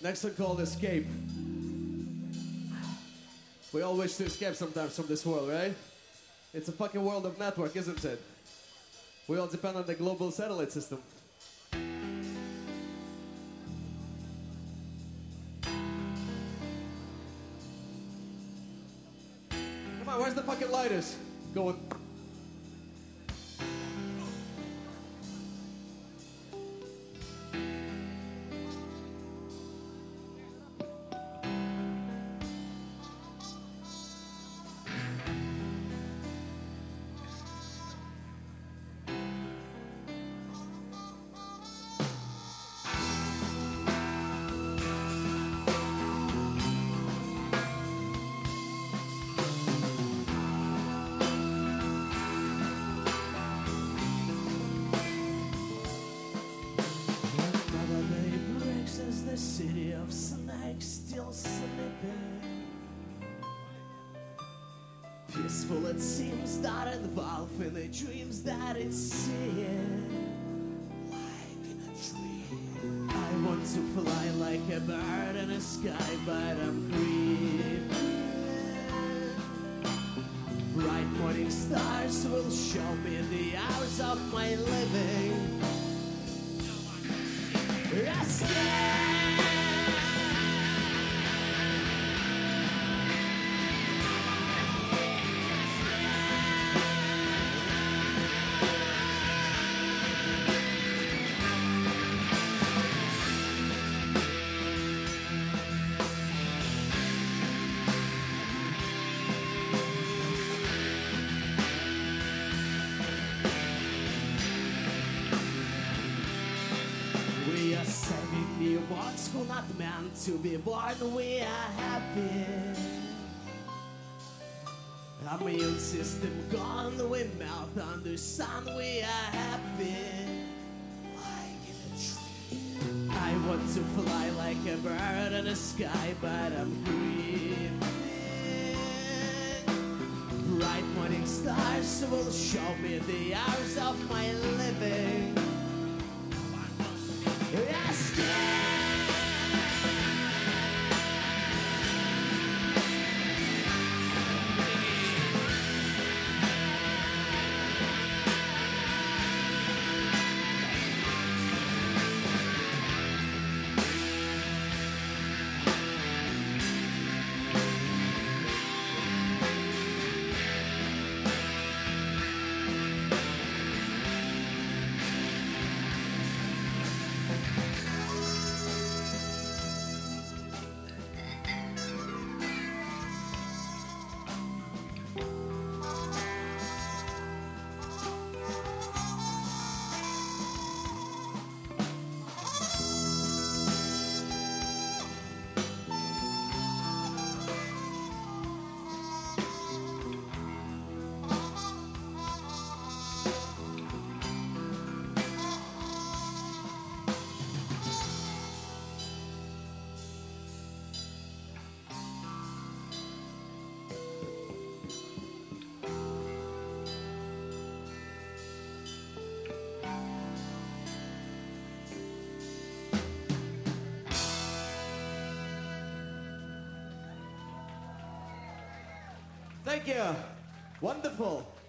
Next one called Escape. We all wish to escape sometimes from this world, right? It's a fucking world of network, isn't it? We all depend on the global satellite system. Come on, where's the fucking lighters? Going. The city of snakes still sleeping. Peaceful it seems, not involved in the dreams that it's seeing. Like in a dream, I want to fly like a bird in the sky, but I'm creeping. Bright morning stars will show me the hours of my living. Escape! We are saving newborns who not meant to be born. We are happy. Our immune system gone. We melt under sun. We are happy. Like in a dream. I want to fly like a bird in the sky, but I'm breathing. Bright morning stars will show me the hours of my living. Thank you. Wonderful.